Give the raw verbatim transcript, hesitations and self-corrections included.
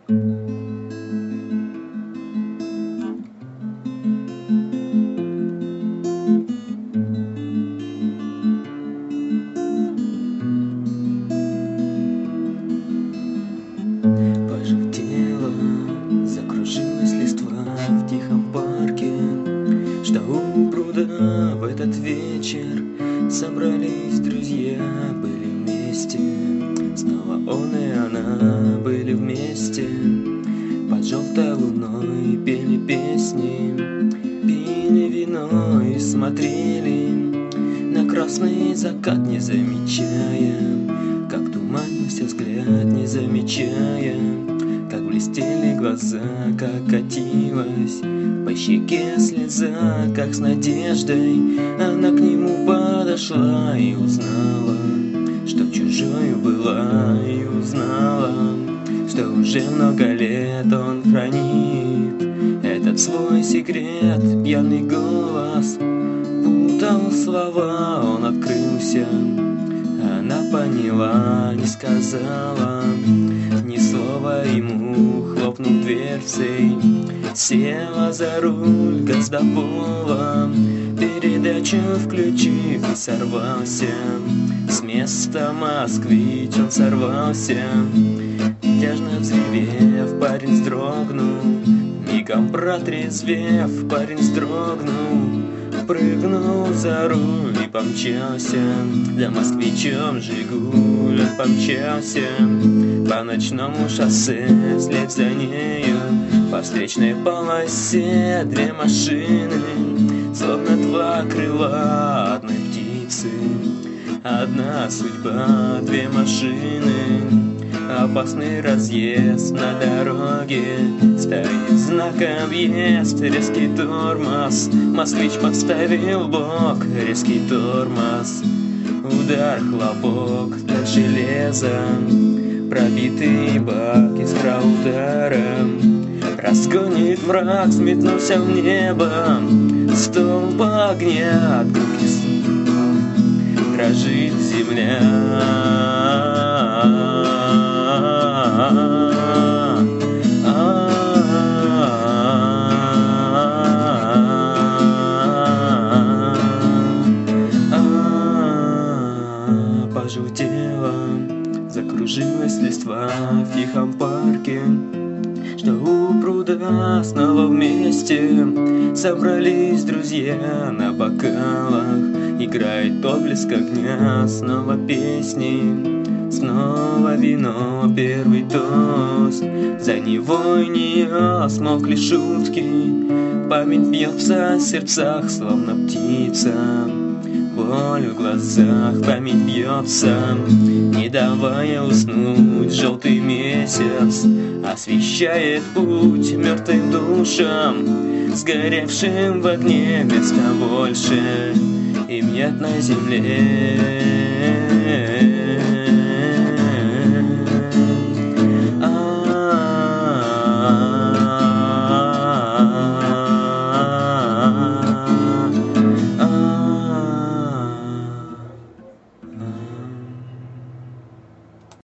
Пожелтела, закружилась листва в тихом парке, что у пруда в этот вечер собрались друзья, были вместе. Снова он и она были вместе, под желтой луной пели песни, пили вино и смотрели на красный закат, не замечая, как туманился взгляд, не замечая, как блестели глаза, как катилась по щеке слеза, как с надеждой она к нему подошла и узнала, что чужою была, и узнала, что уже много лет он хранит этот свой секрет. Пьяный голос путал слова, он открылся, она поняла, не сказала ни слова ему, хлопнув дверцей, села за руль, газ до пола, передачу включив и сорвался с места москвич, он сорвался. Тяжно взревев, парень вздрогнул, мигом протрезвев, парень вздрогнул, прыгнул за руль и помчался за москвичом Жигуль. Он помчался по ночному шоссе, вслед за нею по встречной полосе две машины, словно два крыла одной птицы. Одна судьба, две машины, опасный разъезд на дороге, стоит знак объезд, резкий тормоз, москвич подставил бок, резкий тормоз, удар, хлопок, как железо, пробитый бак искра ударом, разгонит мрак, взметнулся в небо, столб огня, от руки дрожит земля. Пожелтела, закружилась листва в тихом парке, что у пруда снова вместе собрались друзья на бокалах, играет отблеск огня, снова песни, снова вино, первый тост, за него и нее смолкли шутки, память бьется в сердцах, словно птица, боль в глазах, память бьется, не давая уснуть. Желтый месяц освещает путь мертвым душам, сгоревшим в огне, места больше им нет на земле.